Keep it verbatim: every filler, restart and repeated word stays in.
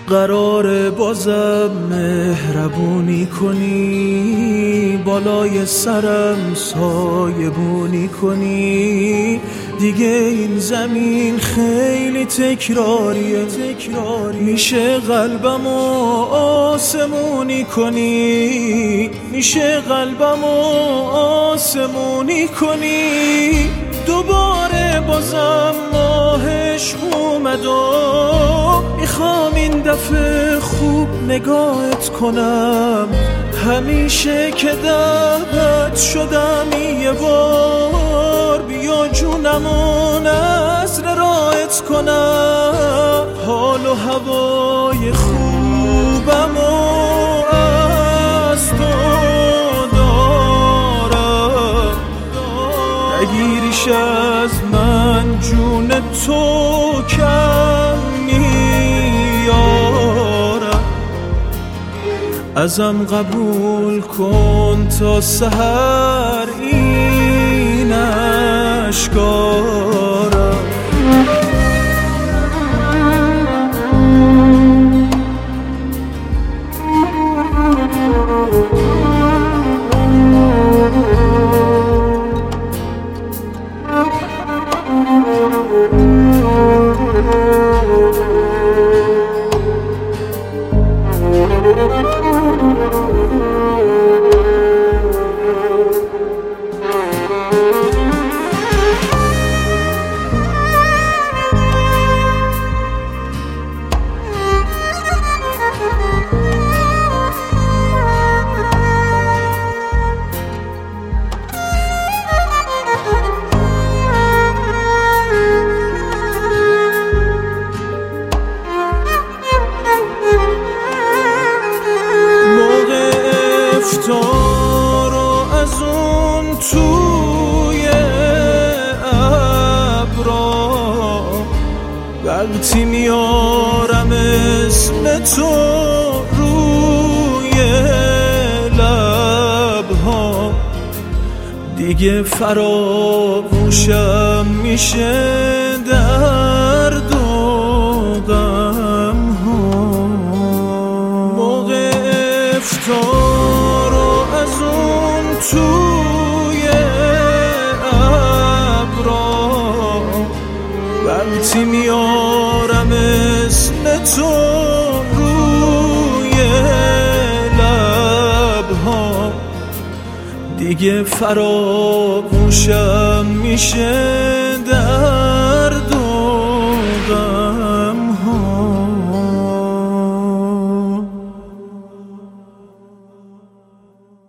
قرار بازم مهربونی کنی، بالای سرم سایبونی کنی. دیگه این زمین خیلی تکراریه، تکراری میشه قلبمو آسمونی کنی، میشه قلبمو آسمونی کنی. دوباره بازم ماهش اومد و میخوام این دفعه خوب نگاهت کنم. همیشه که دعوت شدم یه بار بیا جونمو نذر راحت کنم. حال و هوای خوبمو از تو دارم، نگیریش از من جون تو کم میارم. ازم قبول کن تا سحر این اشکارم. افطارو از اون توی ابرا وقتی میارم اسم تو روی لبها، دیگه فراموشم میشه درد و غم ها. موقع افطار از اون توی ابرا وقتی میارم اسم تو روی لبها، دیگه فراموشم میشه در